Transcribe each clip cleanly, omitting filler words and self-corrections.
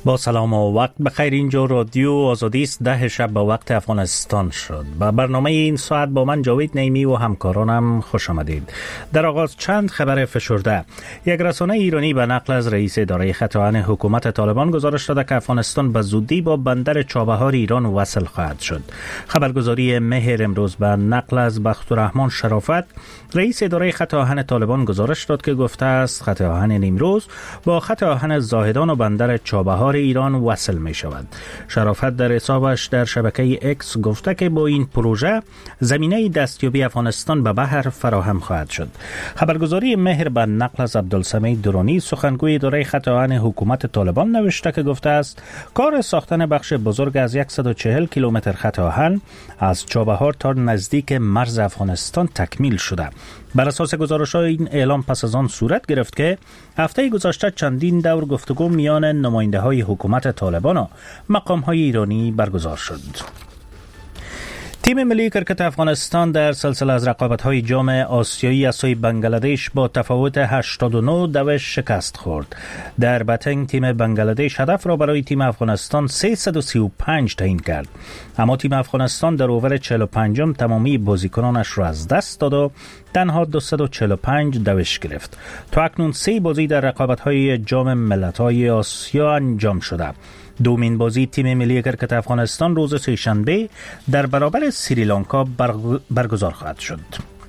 با سلام و وقت بخیر. اینجا رادیو آزادی است. 10 شب به وقت افغانستان شد. با برنامه این ساعت با من جاوید نیمی و همکارانم خوش آمدید. در آغاز چند خبر فشرده. یک رسانه ایرانی به نقل از رئیس اداره خط آهن حکومت طالبان گزارش داده که افغانستان به زودی با بندر چابهار ایران وصل خواهد شد. خبرگزاری مهر امروز به نقل از بختالرحمن شرافت رئیس اداره خط آهن طالبان گزارش داد که گفته است خط آهن نیمروز با خط آهن زاهدان و بندر چابهار ایران وصل می شود. شرافت در حسابش در شبکه اکس گفته که با این پروژه زمینه دستیابی افغانستان به بحر فراهم خواهد شد. خبرگزاری مهر به نقل از عبدالسمیع درانی سخنگوی اداره خط آهن حکومت طالبان نوشته که گفته است کار ساختن بخش بزرگ از 140 کیلومتر خط آهن از چابهار تا نزدیک مرز افغانستان تکمیل شده. بر اساس گزارش‌های این اعلام پس از آن صورت گرفت که هفته گذشته چندین دور گفتگو میان نماینده‌های حکومت طالبان و مقام‌های ایرانی برگزار شد. تیم ملی کرکت افغانستان در سلسله از رقابت‌های جام آسیایی از سوی بنگلادش با تفاوت 89 دوش شکست خورد. در بتنگ تیم بنگلادش هدف را برای تیم افغانستان 335 تعیین کرد، اما تیم افغانستان در اوور 45 تمامی بازیکنانش را از دست داد و تنها 245 دوش گرفت. تا اکنون 3 بازی در رقابت‌های جام ملت‌های آسیا انجام شده. دومین بازی تیم ملی کرکت افغانستان روز سه‌شنبه در برابر سریلانکا برگزار خواهد شد.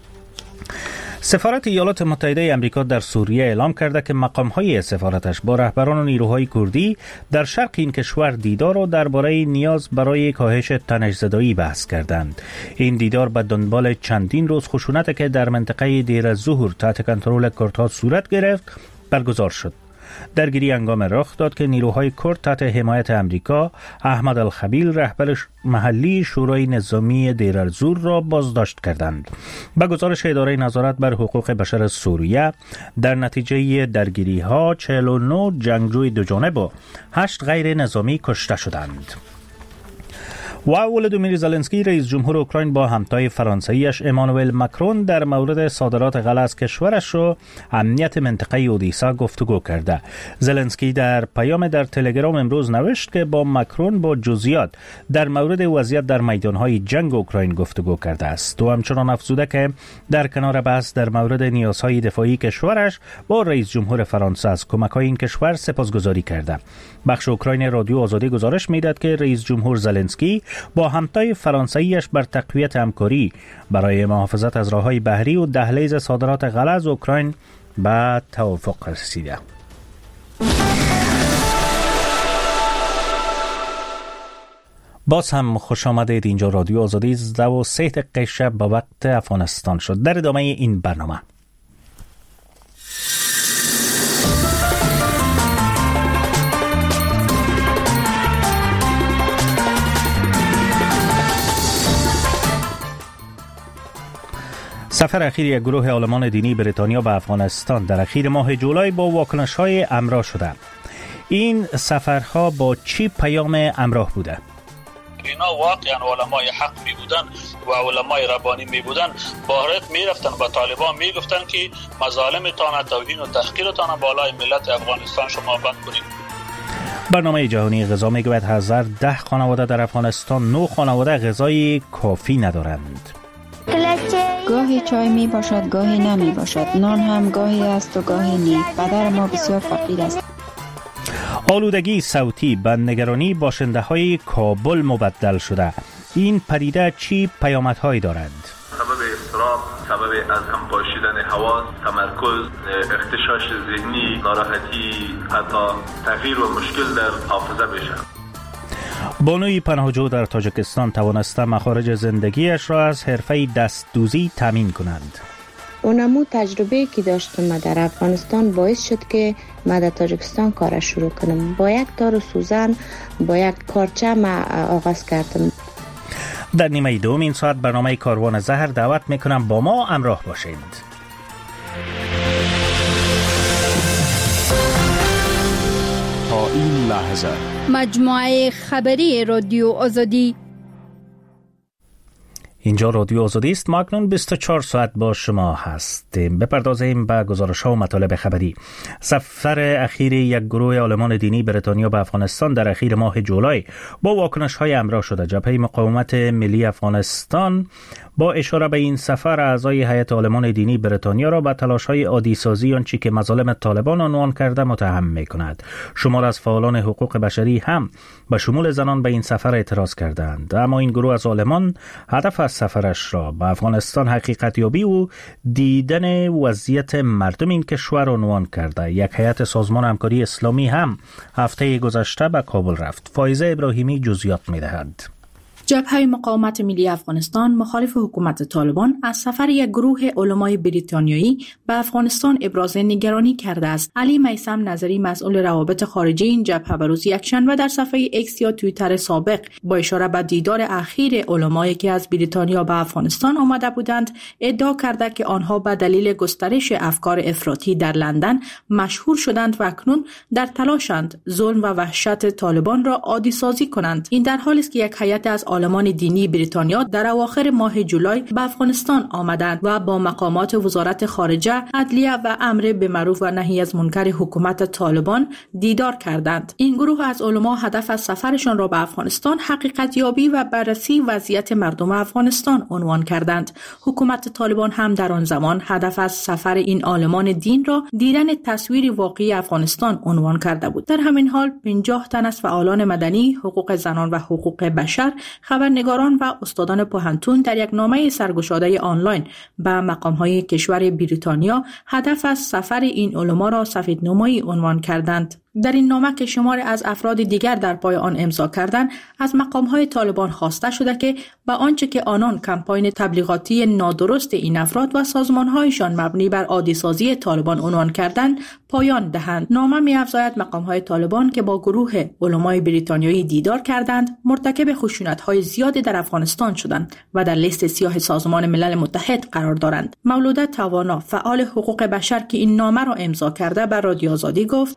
سفارت ایالات متحده آمریکا در سوریه اعلام کرده که مقام‌های سفارتش با رهبران و نیروهای کردی در شرق این کشور دیدار و درباره نیاز برای کاهش تنش‌زدایی بحث کردند. این دیدار به دنبال چندین روز خشونت که در منطقه دیر الزهور تحت کنترل کردها صورت گرفت برگزار شد. درگیری هنگام رخ داد که نیروهای کرد تحت حمایت امریکا احمد الخبیل رهبر محلی شورای نظامی دیر الزور را بازداشت کردند. به گزارش اداره نظارت بر حقوق بشر سوریه در نتیجه درگیری ها 49 جنگجوی دو جانب و 8 غیر نظامی کشته شدند. و ولودیمیر زلنسکی رئیس جمهور اوکراین با همتای فرانسویش امانوئل مکرون در مورد صادرات غله از کشورش و امنیت منطقه اودیسا گفتگو کرده. زلنسکی در پیام در تلگرام امروز نوشت که با مکرون با جزئیات در مورد وضعیت در میدانهای جنگ اوکراین گفتگو کرده است. و همچنان افزوده که در کنار بحث در مورد نیازهای دفاعی کشورش با رئیس جمهور فرانسه از کمک‌های این کشور سپاسگزاری کرده. بخش اوکراین رادیو آزادی گزارش می‌دهد که رئیس جمهور زلنسکی با همتای فرانسویش بر تقویت همکاری برای محافظت از راه‌های بحری و دهلیز صادرات غله از اوکراین به توافق رسیده. باز هم خوش آمدید. اینجا رادیو آزادی 3 دقیقه شب به وقت افغانستان شد. در ادامه این برنامه سفر اخیر یک گروه عالمان دینی بریتانیا به افغانستان در اخیر ماه جولای با واکنش‌های همراه شده. این سفرها با چی پیام همراه بوده؟ اینا واقعا علمای حق می بودن و علمای ربانی می بودن. باهرت می رفتن به طالبان می گفتن که مظالمتان، توهین و تحقیرتان بالای ملت افغانستان شما بند کنید. برنامه جهانی غذا می گوید 1010 خانواده در افغانستان 9 خانواده غذای کافی ندارند. گاهی چای می باشد، گاهی نمی باشد. نان هم گاهی است و گاهی نی. بدر ما بسیار فقیر است. آلودگی صوتی به نگرانی باشنده های کابل مبدل شده. این پدیده چی پیامدهایی دارد؟ سبب اضطراب، سبب از هم پاشیدن حواس، تمرکز، اختشاش ذهنی، ناراحتی، حتی تغییر و مشکل در حافظه بشه. بانوی پناهجو در تاجیکستان توانسته مخارج زندگیش را از حرفه دستدوزی تامین کنند. اونمو تجربه که داشتم در افغانستان باعث شد که من در تاجیکستان کار شروع کنم. با یک تار و سوزن، با یک کارچه من آغاز کردم. در نیمه دوم این ساعت برنامه کاروان زهر دعوت میکنم با ما همراه باشید. تا این لحظه مجموعه خبری رادیو آزادی اینجا رادیو آزادی است. ما اکنون 24 ساعت با شما هستیم. بپردازیم به گزارش‌ها و مطالب خبری. سفر اخیر یک گروه عالمان دینی بریتانیا به افغانستان در اخیر ماه جولای با واکنش‌های همراه شده. جبهه مقاومت ملی افغانستان با اشاره به این سفر اعضای هیئت عالمان دینی بریتانیا را به تلاش‌های عادی‌سازی آنچه که مظالم طالبان عنوان کرده متهم می‌کند. شمار از فعالان حقوق بشری هم به شمول زنان به این سفر اعتراض کردند. اما این گروه از عالمان هدف از سفرش را به افغانستان حقیقت یابی و دیدن وضعیت مردم این کشور عنوان کرده. یک هیئت سازمان همکاری اسلامی هم هفته گذشته به کابل رفت. فایزه ابراهیمی جزئیات می‌دهد. جبهه مقاومت ملی افغانستان مخالف حکومت طالبان از سفر یک گروه علمای بریتانیایی به افغانستان ابراز نگرانی کرده است. علی میثم نظری مسئول روابط خارجی این جبهه به روز یکشنبه در صفحه ایکس یا توییتر سابق با اشاره به دیدار اخیر علمایی که از بریتانیا به افغانستان آمده بودند ادعا کرده که آنها به دلیل گسترش افکار افراطی در لندن مشهور شدند و اکنون در تلاشند ظلم و وحشت طالبان را عادی سازی کنند. این در حالی است که یک هیئت از عالمان دینی بریتانیا در اواخر ماه جولای به افغانستان آمدند و با مقامات وزارت خارجه، عدلیه و امر بالمعروف و نهی از منکر حکومت طالبان دیدار کردند. این گروه از علما هدف از سفرشان را به افغانستان حقیقت یابی و بررسی وضعیت مردم افغانستان عنوان کردند. حکومت طالبان هم در آن زمان هدف از سفر این عالمان دین را دیدن تصویر واقعی افغانستان عنوان کرده بود. در همین حال 50 تن از فعالان مدنی، حقوق زنان و حقوق بشر، خبرنگاران و استادان پوهنتون در یک نامه سرگشاده آنلاین به مقام‌های کشور بریتانیا هدف از سفر این علما را سفیدنمایی عنوان کردند. در این نامه که شماری از افراد دیگر در پای آن امضا کردند، از مقام‌های طالبان خواسته شده که با آنچه که آنان کمپاین تبلیغاتی نادرست این افراد و سازمان‌هایشان مبنی بر عادی‌سازی طالبان عنوان کردند پایان دهند. نامه می‌افزاید مقام‌های طالبان که با گروه علمای بریتانیایی دیدار کردند، مرتکب خشونت‌های زیادی در افغانستان شدند و در لیست سیاه سازمان ملل متحد قرار دارند. مولوده توانا، فعال حقوق بشر که این نامه را امضا کرده، بر رادیو آزادی گفت: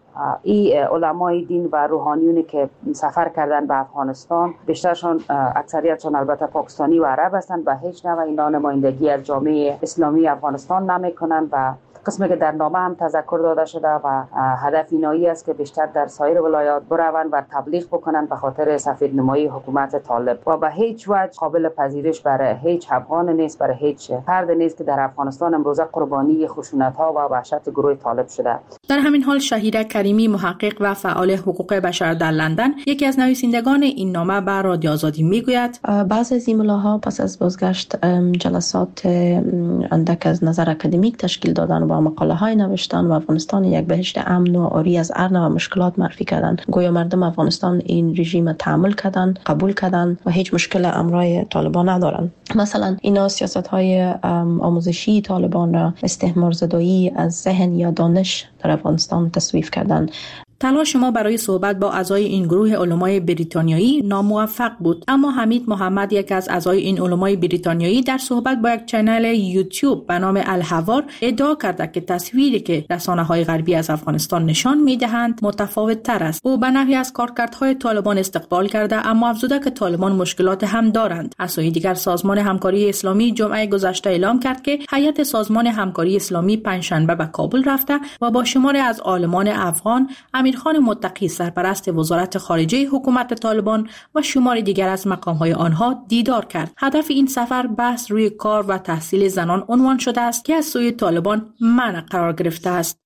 علمای دین و روحانیونی که سفر کردن به افغانستان، بیشترشون اکثریتشون البته پاکستانی و عرب هستند و هیچ نوع اینا نمایندگی از جامعه اسلامی افغانستان نمیکنند و قسمی که در نامه هم تذکر داده شده و هدف اینایی است که بیشتر در سایر ولایات بروند و تبلیغ بکنند به خاطر سفیدنمایی حکومت طالب و به هیچ وجه قابل پذیرش برای هیچ افغان نیست، برای هیچ فرد نیست که در افغانستان امروزه قربانی خشونت‌ها و وحشت گروه طالب شده. در همین حال شهیره کریمی، محقق و فعال حقوق بشر در لندن، یکی از نویسندگان این نامه به رادیو آزادی میگوید: بعضی از این ملاها پس از بازگشت جلسات اندک از نظر اکادمیک تشکیل دادن و مقاله های نوشتن و افغانستان یک بهشت امن و عاری از هر نوع مشکلات معرفی کردن. گویا مردم افغانستان این رژیم تحمل کردن، قبول کردن و هیچ مشکل امرای طالبان ندارن. مثلا اینا سیاست های آموزشی طالبان را استعمار زدایی از ذهن یا دانش در افغانستان تصویب کردن. تلاش ما برای صحبت با اعضای این گروه علمای بریتانیایی ناموفق بود، اما حمید محمد، یک از اعضای این علمای بریتانیایی، در صحبت با یک چنل یوتیوب به نام الحوار ادعا کرد که تصویری که رسانه‌های غربی از افغانستان نشان می‌دهند متفاوت تر است. او به نحوی از کارکردهای طالبان استقبال کرده، اما افزوده که طالبان مشکلات هم دارند. از سوی دیگر سازمان همکاری اسلامی جمعه گذشته اعلام کرد که هیئت سازمان همکاری اسلامی پنجشنبه به کابل رفته و با شماری از عالمان افغان، امیرخان متقی سرپرست وزارت خارجه حکومت طالبان و شمار دیگر از مقام‌های آنها دیدار کرد. هدف این سفر بحث روی کار و تحصیل زنان عنوان شده است که از سوی طالبان منع قرار گرفته است.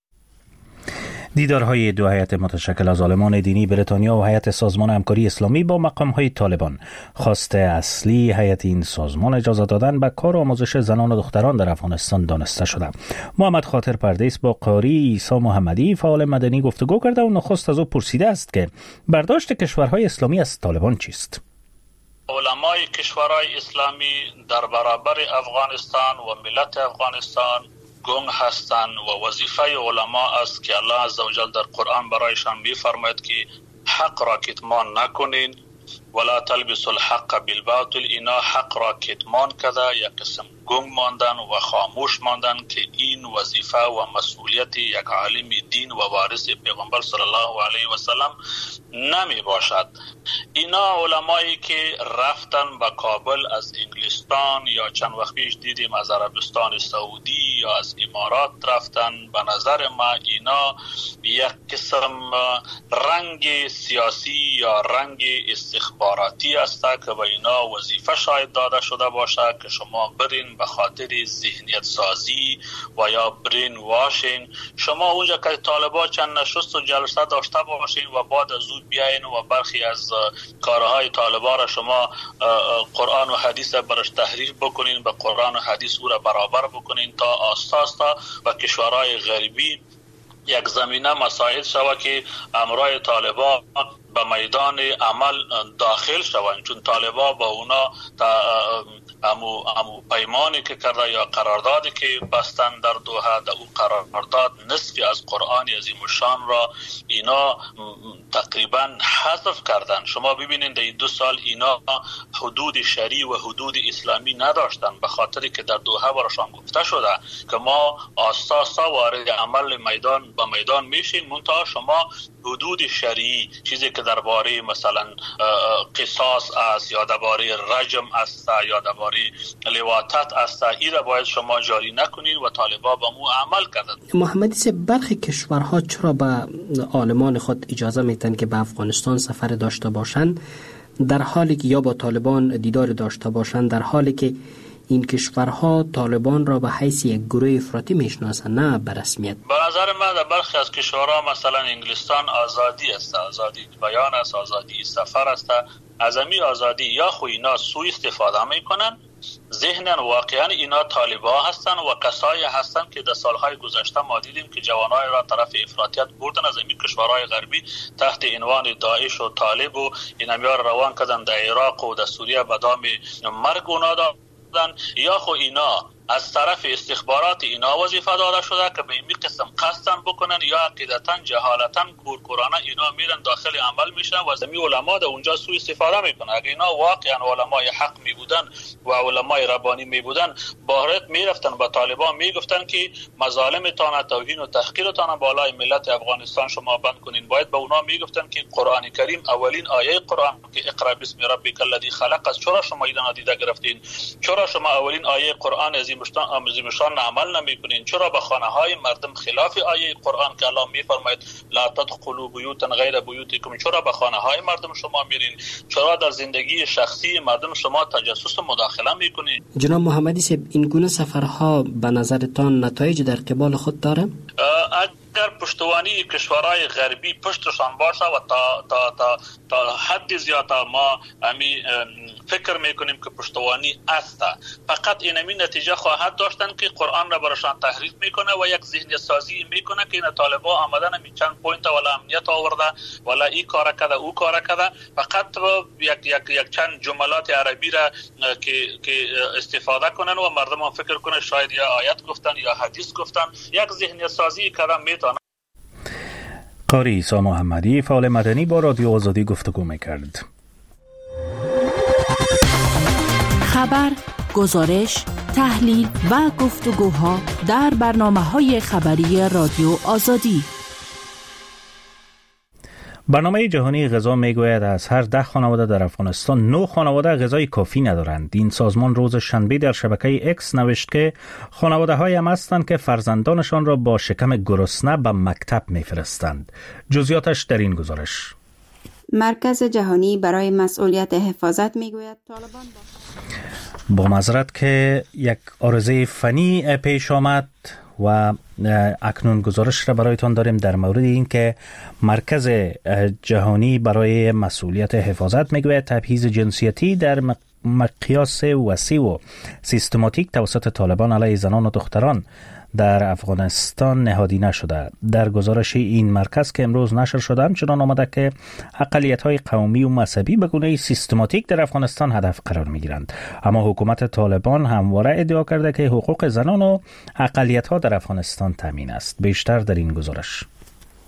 دیدارهای دو هیئت متشکل از عالمان دینی بریتانیا و هیئت سازمان همکاری اسلامی با مقام‌های طالبان. خواست اصلی هیئت این سازمان اجازه دادن به کار آموزش زنان و دختران در افغانستان دانسته شده. محمد خاطر پردیس با قاری عیسی محمدی، فعال مدنی، گفتگو کرده و نخست از او پرسیده است که برداشت کشورهای اسلامی از طالبان چیست؟ علمای کشورهای اسلامی در برابر افغانستان و ملت افغانستان گنگ هستند و وظیفه علما است که الله عزوجل در قرآن برایشان می‌فرماید که حق را کتمان نکنین ولا تلبسوا الحق بالباطل، اینا حق را کتمان کرده، یک قسم گنگ ماندن و خاموش ماندن که این وظیفه و مسئولیت یک عالم دین و وارث پیغمبر صلی الله علیه و سلم نمی باشد. اینا علمایی که رفتن به کابل از انگلستان یا چند وقت پیش دیدیم از عربستان سعودی یا از امارات رفتن، به نظر ما اینا یک قسم رنگ سیاسی یا رنگ استخباراتی است که به اینا وظیفه شاید داده شده باشه که شما برین به خاطر ذهنیت سازی و یا برین واشین، شما اونجا که طالبان چند نشست و جلسه داشته باشین و بعد از اون بیاین و برخی از کارهای طالبان را شما قرآن و حدیث برش تحریف بکنین، به قرآن و حدیث او را برابر بکنین تا آستا و کشورهای غربی یک زمینه مساعد شود که امرای طالبان به میدان عمل داخل شوند، چون طالبان با اونا امو پیمانی که کرده یا قراردادی که بستن در دوحه، در اون قرارداد نصفی از قرآن عظیم الشان را اینا تقریبا حذف کردن. شما ببینید در 2 سال اینا حدود شرعی و حدود اسلامی نداشتن، به خاطری که در دوحه براشان گفته شده که ما آساسا وارد عمل به میدان میشین، منتها شما حدود شرعی، چیزی که درباره مثلا قصاص است یا درباره رجم است یا درباره لواطت است، این را باید شما جاری نکنین و طالبان با مو عمل کردن. محمدی سے برخی کشورها چرا به عالمان خود اجازه میتن که به افغانستان سفر داشته باشند در حالی که یا با طالبان دیدار داشته باشند، در حالی که این کشورها طالبان را به حیث یک گروه افراطی میشناسند نه به رسمیت؟ به نظر من در برخی از کشورها مثلا انگلستان آزادی است، آزادی بیان است، آزادی سفر است. از امی آزادی یا خو اینا سوء استفاده میکنن، ذهنن واقعا اینا طالبان هستن و کسایی هستن که در سالهای گذشته ما دیدیم که جوانای را طرف افراطیت بردن از این کشورهای غربی تحت عنوان داعش و طالب و اینمیار روان کردن در عراق و در سوریه به دام مرگ اونا دادن، یا خو اینا از طرف استخبارات اینا وظیفه داده شده که به این قسم قصدن بکنن یا عقیدتاً جهالتاً کورکورانه اینا میرن داخل عمل میشن و زمین علما در اونجا سوء استفاده میکنن. اگه اینا واقعا علمای حق میبودن و علمای ربانی میبودن، باهرت میرفتن به طالبان میگفتن که مظالم تان، توهین و تحقیر تان بالای ملت افغانستان شما بند کنین. باید به اونا میگفتن که قرآن کریم اولین آیه قرآن که اقرا بسم ربک الذی خلق است، چرا شما اینا نادیده گرفتین؟ چرا شما اولین آیه قرآن عظیم الشان عمل نمیکنین؟ چرا به خانه های مردم خلاف آیه قرآن که الله میفرماید لا تدخلوا بیوتا غیر بیوتکم، چرا به خانه های مردم شما میرین؟ چرا در زندگی شخصی مردم شما تجسس و مداخله میکنین؟ جناب محمدی صاحب، این گونه سفرها به نظرتان نتایج در قبال خود داره؟ اگر پشتوانی کشورهای غربی پشتشان باشه و تا حد زیاد ما امی فکر میکنیم که پشتوانی است، فقط اینمی نتیجه خواهد داشتن که قرآن را براشان تحریف میکنه و یک ذهنیت سازی میکنه که این طالبان آمدن همی چند پوینت ولا امنیت آورده ولا این کار کرده او کار کرده، فقط یک چند جملات عربی را که استفاده کنن و مردم فکر کنن شاید یا آیت گفتن یا حدیث گفتن، یک ذهنیت سازی کردن میتونه. قاری عیسی محمدی فعال مدنی با رادیو آزادی گفتگو میکرد. خبر، گزارش، تحلیل و گفتگوها در برنامه‌های خبری رادیو آزادی. برنامه جهانی غذا میگوید از هر 10 خانواده در افغانستان 9 خانواده غذای کافی ندارند. این سازمان روز شنبه در شبکه اکس نوشت که خانواده های هم هستند که فرزندانشان را با شکم گرسنه به مکتب میفرستند. جزئیاتش در این گزارش. مرکز جهانی برای مسئولیت حفاظت میگوید طالبان با معذرت که یک عارضه فنی پیش آمد و اکنون گزارش را برایتان داریم در مورد این که مرکز جهانی برای مسئولیت حفاظت میگوید تبعیض جنسیتی در مقیاس وسیع و سیستماتیک توسط طالبان علیه زنان و دختران در افغانستان نهادی نشده. در گزارش این مرکز که امروز نشر شده همچنان آمده که اقلیت‌های قومی و مذهبی به گونه سیستماتیک در افغانستان هدف قرار می‌گیرند، اما حکومت طالبان همواره ادعا کرده که حقوق زنان و اقلیت‌ها در افغانستان تامین است. بیشتر در این گزارش.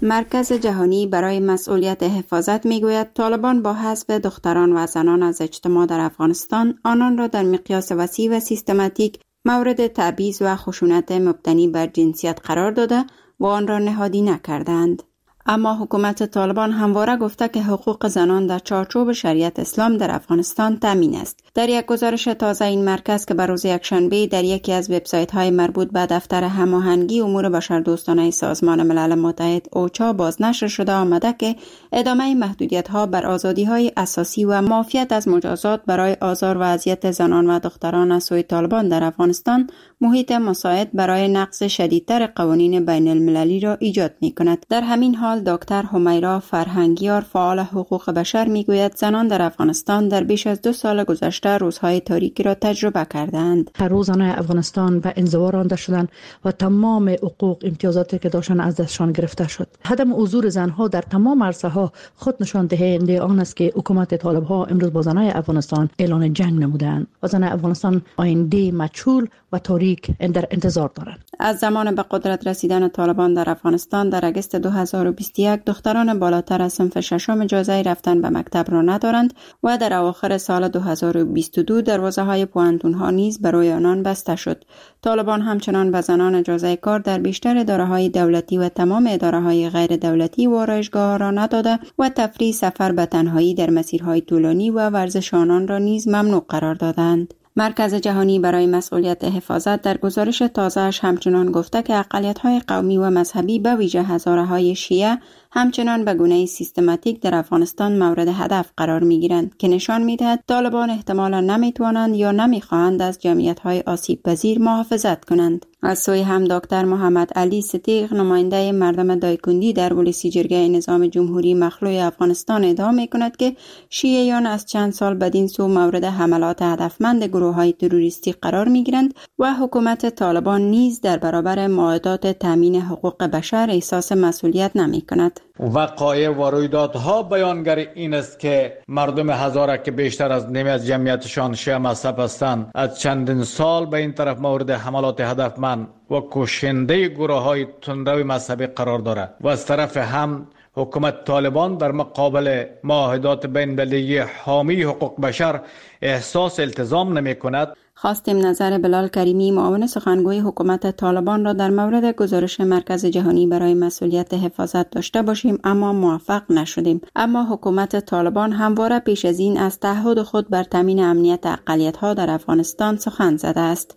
مرکز جهانی برای مسئولیت حفاظت میگوید طالبان با حذف دختران و زنان از اجتماع در افغانستان آنان را در مقیاس وسیع و سیستماتیک مورد تبعیض و خشونت مبتنی بر جنسیت قرار داده و آن را نهادی نکردند. اما حکومت طالبان همواره گفته که حقوق زنان در چارچوب شریعت اسلام در افغانستان تامین است. در یک گزارش تازه این مرکز که بر روز یکشنبه در یکی از وبسایت‌های مربوط به دفتر هماهنگی امور بشردوستانه سازمان ملل متحد اوچا بازنشر شده آمده که ادامه محدودیت‌ها بر آزادی‌های اساسی و معافیت از مجازات برای آزار و اذیت زنان و دختران از سوی طالبان در افغانستان محیط مساعد برای نقض شدیدتر قوانین بین المللی را ایجاد می‌کند. در همین حال دکتر همیرا فرهنگیار فعال حقوق بشر میگوید زنان در افغانستان در بیش از 2 سال گذشته روزهای تاریکی را تجربه کردند. روزانه افغانستان به انزوا رانده شدند و تمام حقوق امتیازاتی که داشتند از دستشان گرفته شد. عدم حضور زنها در تمام عرصه‌ها خود نشان دهنده آن است که حکومت طالب‌ها امروز با زنان افغانستان اعلان جنگ نمودند و زنان افغانستان آینده مجهول و تاریک در انتظار دارند. از زمان به قدرت رسیدن طالبان در افغانستان در اگست 2021 دختران بالاتر از صنف ششم جایزه رفتن به مکتب را ندارند و در اواخر سال 2022 دروازه‌های پوهنتون‌ها نیز برای آنان بسته شد. طالبان همچنان به زنان اجازه کار در بیشتر اداره‌های دولتی و تمام اداره‌های غیر دولتی و آرایشگاه‌ها را نداده و تفریح، سفر به تنهایی در مسیرهای طولانی و ورزش آنان را نیز ممنوع قرار دادند. مرکز جهانی برای مسئولیت حفاظت در گزارش تازه‌اش همچنان گفته که اقلیت‌های قومی و مذهبی به ویژه هزاره‌های شیعه همچنان به گونه سیستماتیک در افغانستان مورد هدف قرار می‌گیرند که نشان می‌دهد طالبان احتمالاً نمی‌توانند یا نمی‌خواهند از جمعیت‌های آسیب‌پذیر محافظت کنند. از سوی هم دکتر محمد علی صدیق نماینده مردم دایکندی در پلیس جرگه نظام جمهوری مخلوع افغانستان ادعا می‌کند که شیعیان از چند سال بدین سو مورد حملات هدفمند گروه‌های تروریستی قرار می‌گیرند و حکومت طالبان نیز در برابر معاهدات تامین حقوق بشر احساس مسئولیت نمی‌کند. وقایع و رویدادها بیانگر این است که مردم هزاره که بیشتر از نیمی از جمعیتشان شیعه مذهب هستند از چندین سال به این طرف مورد حملات هدفمند و کشنده گروه‌های تندرو مذهبی قرار دارد و از طرف هم حکومت طالبان در مقابل معاهدات بین‌المللی حامی حقوق بشر احساس التزام نمی‌کند. خواستیم نظر بلال کریمی معاون سخنگوی حکومت طالبان را در مورد گزارش مرکز جهانی برای مسئولیت حفاظت داشته باشیم اما موفق نشدیم. اما حکومت طالبان همواره پیش از این از تعهد خود بر تامین امنیت اقلیت‌ها در افغانستان سخن زده است.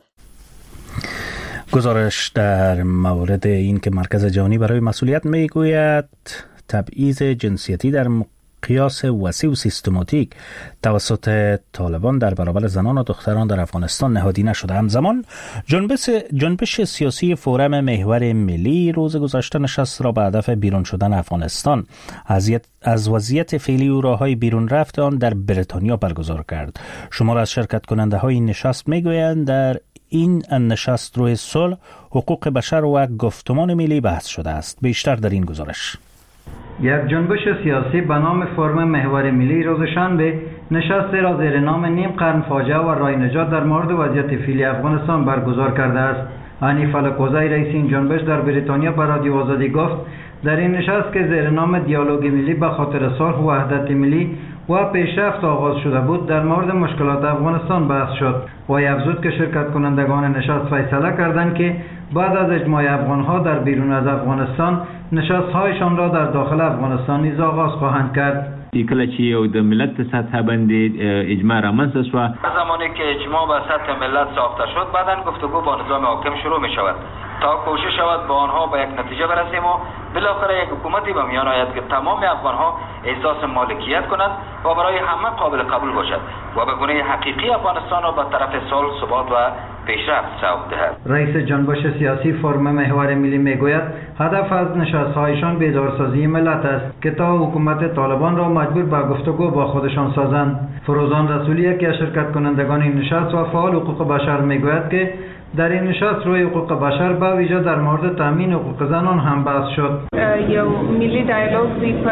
گزارش در مورد این که مرکز جهانی برای مسئولیت میگوید تبعیض جنسیتی در قیاس وسیع و سیستماتیک توسط طالبان در برابر زنان و دختران در افغانستان نهادی نشده. همزمان جنبش سیاسی فورم محور ملی روز گذشته نشست را به هدف بیرون شدن افغانستان از وضعیت فعلی و راههای بیرون رفت آن در بریتانیا برگزار کرد. شمار از شرکت کننده های این نشست میگویند در این نشست روی صلح، حقوق بشر و گفتمان ملی بحث شده است. بیشتر در این گزارش. یک جنبش سیاسی به نام فرم محور ملی روز شنبه نشست را زیر نام نیم قرن فاجعه و راه نجات در مورد وضعیت فعلی افغانستان برگزار کرده است. حنیف الکوزی رئیس این جنبش در بریتانیا به رادیو آزادی گفت در این نشست که زیر نام دیالوگ ملی به خاطر صلح و وحدت ملی و پیشرفت آغاز شده بود در مورد مشکلات افغانستان بحث شد و افزود که شرکت کنندگان نشست فیصله کردند که بعد از اجماع افغانها در بیرون از افغانستان نشست‌هایشان را در داخل افغانستان نیز آغاز خواهند کرد. کله چې یو د ملت په سطح باندې اجماع رامنځته شو، زمانی که اجماع به سطح ملت ساخته شد بعداً گفتگو با نظام حاکم شروع می شود تا کوشش شود با آنها به یک نتیجه برسیم و بالاخره یک حکومتی به میان آید که تمام افغانها احساس مالکیت کنند و برای همه قابل قبول باشد و به گونه حقیقی افغانستان را به طرف صلح، ثبات و پیشرفت سوق دهد. رئیس جنبش سیاسی فرم محور ملی میگوید هدف از نشست‌هایشان بیدارسازی ملت است که تا حکومت طالبان را مجبور به گفتگو با خودشان سازند. فروزان رسولی یکی از شرکت کنندگان این نشست و فعال حقوق بشر میگوید که در این نشست روی حقوق بشر به ویژه در مورد تامین حقوق زنان هم بحث شد. ملی دیالوگ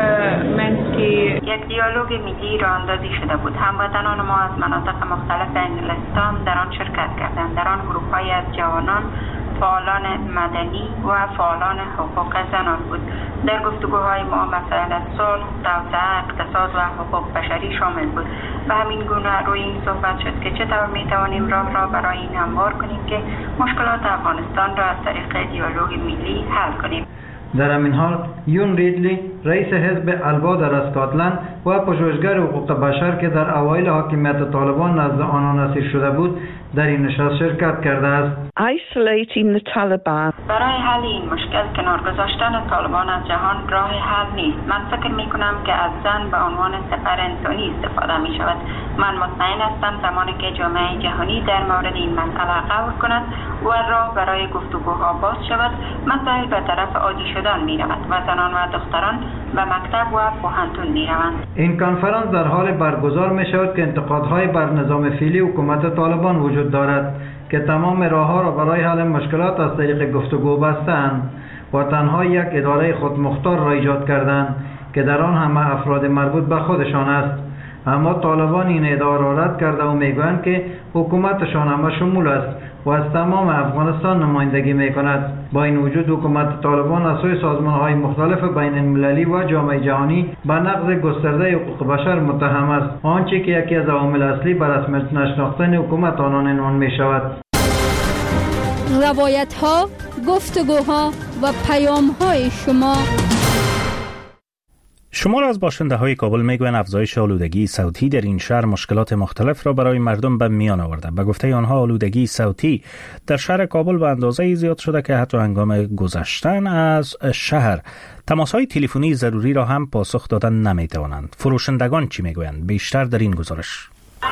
یک دیالوگ ملی راه اندازی شده بود. هموطنان ما از مناطق مختلف انگلستان در آن شرکت کردند. در آن گروه‌هایی از جوانان، فعالان مدنی و فعالان حقوق زنان بود. در گفتگوهای ما مسائل صلح، توسعه، اقتصاد و حقوق بشری شامل بود. به همین گونه روی این صحبت شد که چطور می توانیم راه را برای این هموار کنیم که مشکلات افغانستان را از طریق دیالوگ ملی حل کنیم. در همین حال یون ریدلی رئیس حزب البا در اسکاتلند و پژوهشگر حقوق بشر که در اوایل حاکمیت طالبان نزد آنان اسیر شده بود در این نشست شرکت کرده است. برای حل این مشکل کنار گذاشتن طالبان از جهان راه حل نیست. من فکر می کنم که از زن به عنوان سپر انسانی استفاده می شود. من مطمئن هستم زمانی که جامعه جهانی در مورد این مسئله غور کند و راه برای گفتگوها باز شود، مسائل به طرف عادی شدن می رود و زنان و دختران به مکتب و پوهنتون می روند. این کنفرانس در حال برگزار می شود که انتقادهای بر نظام فعلی حکومت طالبان وجود دارد که تمام راهها را برای حل مشکلات از طریق گفتگو بستند و تنها یک اداره خودمختار را ایجاد کردند که در آن همه افراد مربوط به خودشان است. اما طالبان این ادعا را رد کرده و میگویند که حکومتشان همه شمول است و از تمام افغانستان نمایندگی میکند. با این وجود حکومت طالبان از سوی سازمان‌های مختلف بین المللی و جامعه جهانی به نقض گسترده حقوق بشر متهم است، آنچه که یکی از عوامل اصلی بر رسمیت نشناختن حکومت آنان عنوان میشود. روایت‌ها، گفتگوها و پیام‌های شمار از باشنده های کابل میگوین افزایش آلودگی صوتی در این شهر مشکلات مختلف را برای مردم به میان آورده. به گفته آنها آلودگی صوتی در شهر کابل به اندازه زیاد شده که حتی هنگام گذشتن از شهر تماس‌های تلفنی ضروری را هم پاسخ دادن نمیتوانند. فروشندگان چی میگویند؟ بیشتر در این گزارش.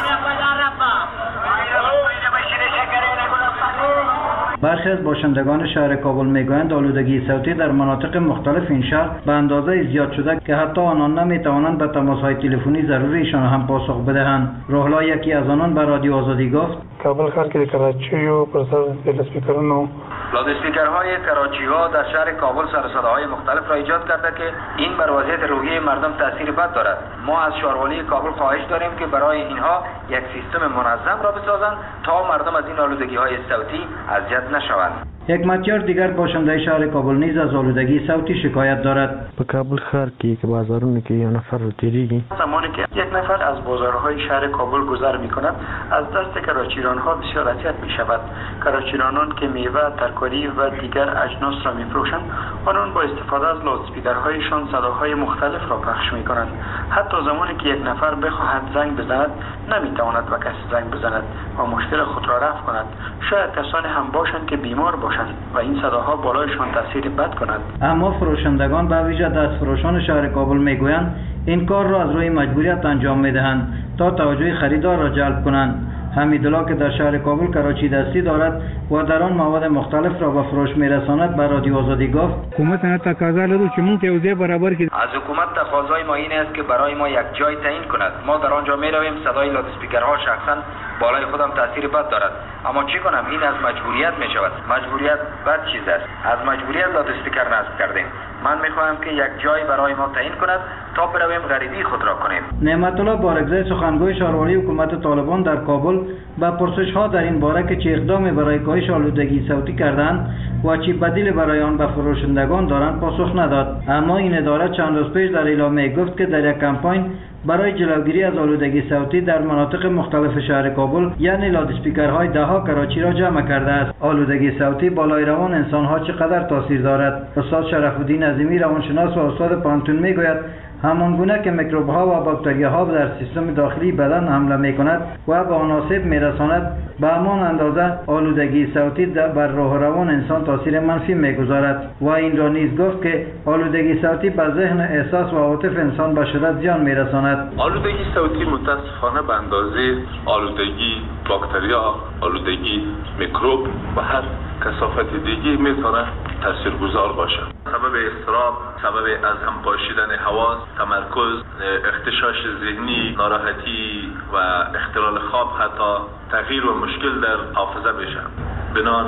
برخی از باشندگان شهر کابل میگویند آلودگی صوتی در مناطق مختلف این شهر به اندازه زیاد شده که حتی آنان نمیتوانند به تماس‌های تلفنی ضروریشان هم پاسخ بدهند. روحلا یکی از آنان به رادیو آزادی گفت: کابل ښار کې د کراچۍ او پر سر د اسپیکرونو لادسپیکرهای کراچی ها در شهر کابل سر صداهای مختلف را ایجاد کرده که این بر وضعیت روحی مردم تاثیر بد دارد. ما از شهروالی کابل خواهش داریم که برای اینها یک سیستم منظم را بسازند تا مردم از این آلودگی های صوتی اذیت نشوند. یک متیار دیگر باشنده شهر کابل نیز از آلودگی صوتی شکایت دارد. په کابل ښار کې که بازارونو کې یو نفر تیریږي، زمانی که یک نفر از بازارهای شهر کابل گذر می‌کند از دست کراچیران‌ها بسیار اذیت می‌شود. کراچیرانان که میوه، ترکاری و دیگر اجناس را می‌فروشند، آنان با استفاده از لادسپیکرهایشان صداهای مختلف را پخش می‌کنند. حتی زمانی که یک نفر بخواهد زنگ بزند نمی‌تواند به کسی زنگ بزند و مشکل خود را رفع کند. شاید کسانی هم باشند که بیمار باشند و این صداها بالایشان تاثیر بد کند. اما فروشندگان به ویژه دستفروشان شهر کابل میگویند این کار را از روی مجبوریت انجام میدهند تا توجه خریدار را جلب کنند. حمیدالله که در شهر کابل کراچی دستی دارد و در آن مواد مختلف را به فروش میرساند به رادیو آزادی گفت: حکومت نه تقاضا لرو چې مونږ یو ځای برابر کړي. از حکومت تقاضای ما این است که برای ما یک جای تعیین کند. ما در آنجا میرویم، صدای لادسپیکرها شخصا بالای خودم تاثیر بد دارد، اما چی کنم؟ این از مجبوریت می شود. مجبوریت بد چیز است. از مجبوریت لادسپیکر نصب کردیم. من میخواهم که یک جای برای ما تعیین کند تا برویم غریبی خود را کنیم. نعمت الله بارگزای سخنگوی شهروالی حکومت طالبان در کابل با پرسش ها در این باره که چه اقدامی برای کاهش آلودگی صوتی کردند و چه بدیل برای آن به فروشندگان دارند پاسخ نداد. اما این اداره چند روز پیش در اعلامیه گفت که در یک کمپاین برای جلوگیری از آلودگی صوتی در مناطق مختلف شهر کابل یعنی لادسپیکرهای دهها کراچی را جمع کرده است. آلودگی صوتی بالای روان انسانها چقدر تاثیر دارد؟ استاد شرف الدین عظیمی روانشناس و استاد پانتون میگوید همان گونه که میکروب‌ها و باکتریاها در سیستم داخلی بدن حمله می‌کند و به آسیب می‌رساند، به همان اندازه آلودگی صوتی بر روح و روان انسان تاثیر منفی می‌گذارد و این را نیز گفت که آلودگی صوتی به ذهن، احساس و عاطفه انسان به شدت زیان می‌رساند. آلودگی صوتی متاسفانه به اندازه آلودگی باکتریا، آلودگی میکروب و هر کثافت دیگه میتونه تاثیرگذار باشه. سبب اضطراب، سبب از هم پاشیدن حواس، تمرکز، اختشاش ذهنی، ناراحتی و اختلال خواب، حتی تغییر و مشکل در حافظه میشه. بنان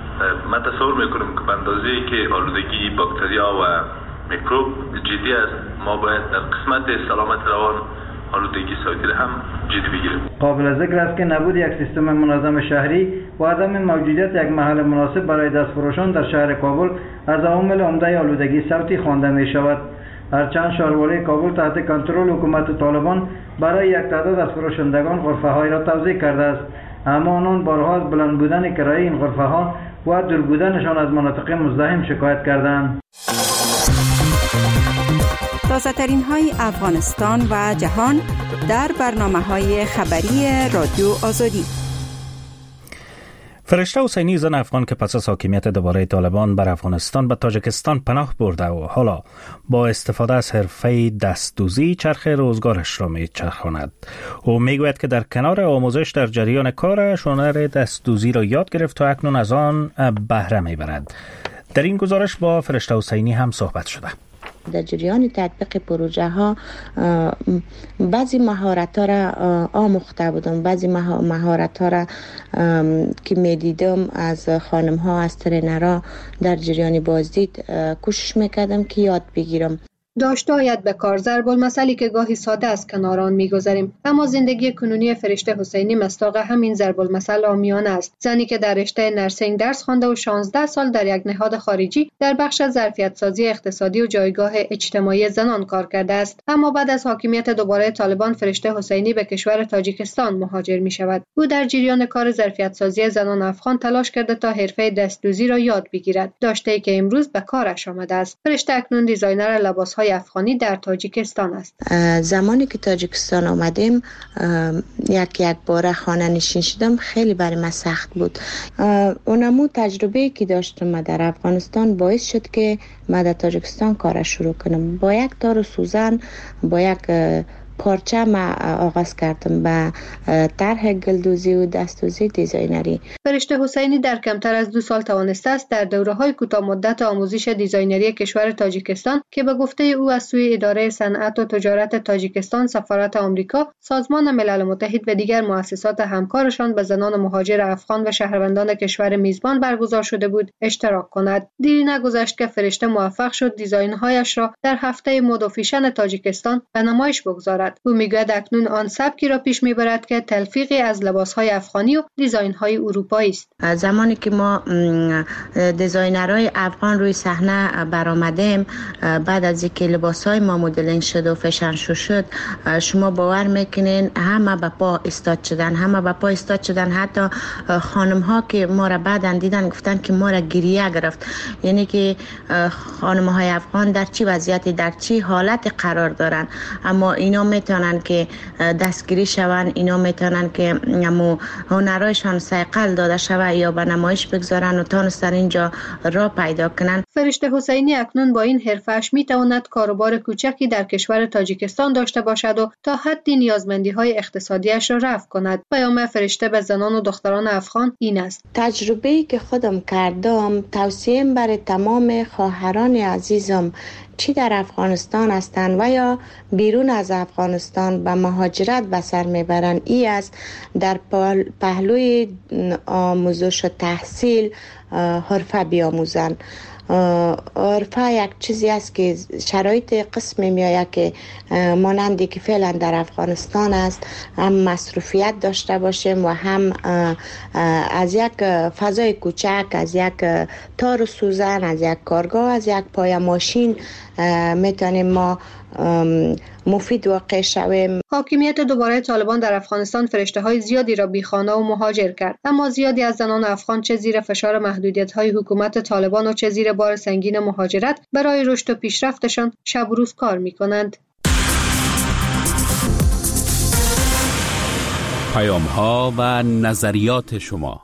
ما تصور میکنیم که به اندازه‌ای که آلودگی باکتریا و میکروب جدی است، ما باید در قسمت سلامت روان آلودگی سایدی هم جدی بگیریم. قابل ذکر است که نبود یک سیستم منظم شهری و عدم موجودیت یک محل مناسب برای دستفروشان در شهر کابل از عوامل عمده آلودگی صوتی خوانده می شود. هرچند شهروالی کابل تحت کنترل حکومت طالبان برای یک تعداد از فروشندگان غرفه‌های را توزیع کرده است، اما آنان بارها از بلند بودن کرایه این غرفه‌ها و دور بودنشان از مناطق مزدحم شکایت کردند. تازه ترین های افغانستان و جهان در برنامه‌های خبری رادیو آزادی. فرشته حسینی، زن افغان که پس از حاکمیت دوباره طالبان بر افغانستان به تاجیکستان پناه برده و حالا با استفاده از حرفه دستدوزی چرخ روزگارش را میچرخاند. او میگوید که در کنار آموزش در جریان کارش هنر دستدوزی را یاد گرفت و اکنون از آن بهره میبرد. در این گزارش با فرشته حسینی هم صحبت شده. در جریان تطبیق پروژه ها بعضی مهارت ها را آموخته بودم، بعضی مهارت ها را که می دیدم از خانم ها، از ترینرها در جریان بازدید کوشش میکردم که یاد بگیرم. داشته آید به کار ضرب المثلی که گاهی ساده از کنار آن می‌گذریم، اما زندگی کنونی فرشته حسینی مصداق همین ضرب المثل عامیانه است. زنی که در رشته نرسینگ درس خوانده و 16 سال در یک نهاد خارجی در بخش ظرفیت سازی اقتصادی و جایگاه اجتماعی زنان کار کرده است، اما بعد از حاکمیت دوباره طالبان فرشته حسینی به کشور تاجیکستان مهاجر می‌شود. او در جریان کار ظرفیت سازی زنان افغان تلاش کرده تا حرفه دستدوزی را یاد بگیرد، داشته‌ای که امروز به کارش آمده است. فرشته اکنون دیزاینر لباس‌های افغانی در تاجیکستان است. زمانی که تاجیکستان آمدیم یک بار خانه نشین شدم، خیلی برای من سخت بود. اونمو تجربه‌ای که داشتم در افغانستان باعث شد که من در تاجیکستان کار شروع کنم. با یک تار و سوزن، با یک پارچه ما آغاز کردم به طرح گلدوزی و دستدوزی دیزاینری. فرشته حسینی در کمتر از 2 سال توانسته است در دوره‌های کوتاه مدت آموزش دیزاینری کشور تاجیکستان که به گفته او از سوی اداره صنعت و تجارت تاجیکستان، سفارت آمریکا، سازمان ملل متحد و دیگر مؤسسات همکارشان به زنان مهاجر افغان و شهروندان کشور میزبان برگزار شده بود اشتراک کند. دیری نگذشت که فرشته موفق شد دیزاین‌هایش را در هفته مد و فیشن تاجیکستان به نمایش بگذارد. او میگوید اکنون آن سبکی را پیش میبرد که تلفیقی از لباس‌های افغانی و دیزاین‌های اروپایی است. زمانی که ما دیزاینرهای افغان روی صحنه برآمدیم، بعد از اینکه لباس‌های ما مدلینگ شد و فشن شو شد، شما باور میکنین همه به پا ایستاد شدن. حتی خانم‌ها که ما را بعداً دیدن گفتن که ما را گریه گرفت، یعنی که خانم‌های افغان در چی وضعیتی، در چی حالت قرار دارن، اما اینا میتونن که دستگیری شون، اینا میتونن که هنرهایشان صیقل داده شود یا به نمایش بگذارن و تانستن اینجا را پیدا کنن. فرشته حسینی اکنون با این حرفش میتواند کاروبار کوچکی در کشور تاجیکستان داشته باشد و تا حدی نیازمندی‌های اقتصادیش را رفع کند. پیام فرشته به زنان و دختران افغان این است: تجربه‌ای که خودم کردم توصیه‌ام برای تمام خواهران عزیزم چی در افغانستان هستند و یا بیرون از افغانستان به مهاجرت به سر میبرند، ای است در پهلوی آموزش و تحصیل حرفه بیاموزند. عرفه یک چیزی است که شرایط قسمی میآید که مانندی که فعلا در افغانستان است، هم مصروفیت داشته باشیم و هم از یک فضای کوچک، از یک تار و سوزن، از یک کارگاه، از یک پای ماشین میتونیم ما مفید واقع شویم. حاکمیت دوباره طالبان در افغانستان فرشته‌های زیادی را بیخانه و مهاجر کرد، اما زیادی از زنان افغان چه زیر فشار محدودیت‌های حکومت طالبان و چه زیر بار سنگین مهاجرت برای رشد و پیشرفتشان شب و روز کار می‌کنند. پیام‌ها و نظریات شما.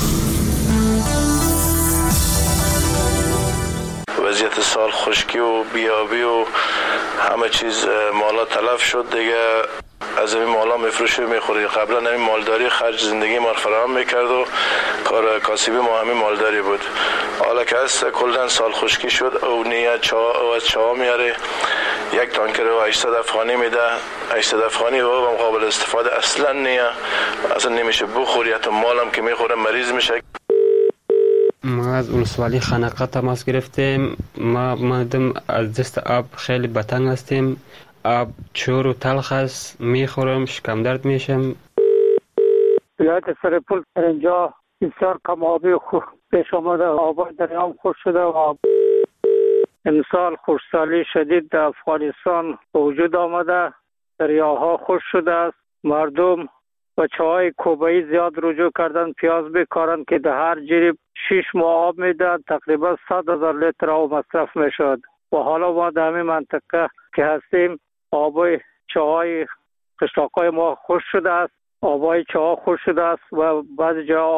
وضعیت سال خشکی و بیابی و همه چیز مالا تلف شد دیگه. از این مالا میفروشیم میخوریم. قبلا همین مالداری خرج زندگی ما فراهم میکرد و کار کاسبی ما همین مالداری بود. حالا که از کلن سال خشکی شد او نیه او از چاه میاره، یک تانکر و 800 افغانی میده. 800 افغانی و قابل استفاده اصلا نیه، اصلا نمیشه بخوری، حتی مالم که میخوره مریض میشه. ما از ولسوالی خانقه تماس گرفتیم. ما از دست آب خیلی بتنگ هستیم. آب چور و تلخ است، میخورم شکم درد میشم. ولایت سرپل در اینجا بسیار کم آبی پیش آمده، آبای دریام خوش شده و امسال خشکسالی شدید در افغانستان به وجود آمده، دریاها خوش شده است، مردم و چاهای کوبایی زیاد رجوع کردن پیاز بکارن که در هر جریب 6 ماه آب میدن، تقریبا 100,000 لیتر آب مصرف میشد و حالا ما در همین منطقه که هستیم آبای چاهای قشلاقای ما خوش شده است، آبای چاه خوش شده است و بعضی جا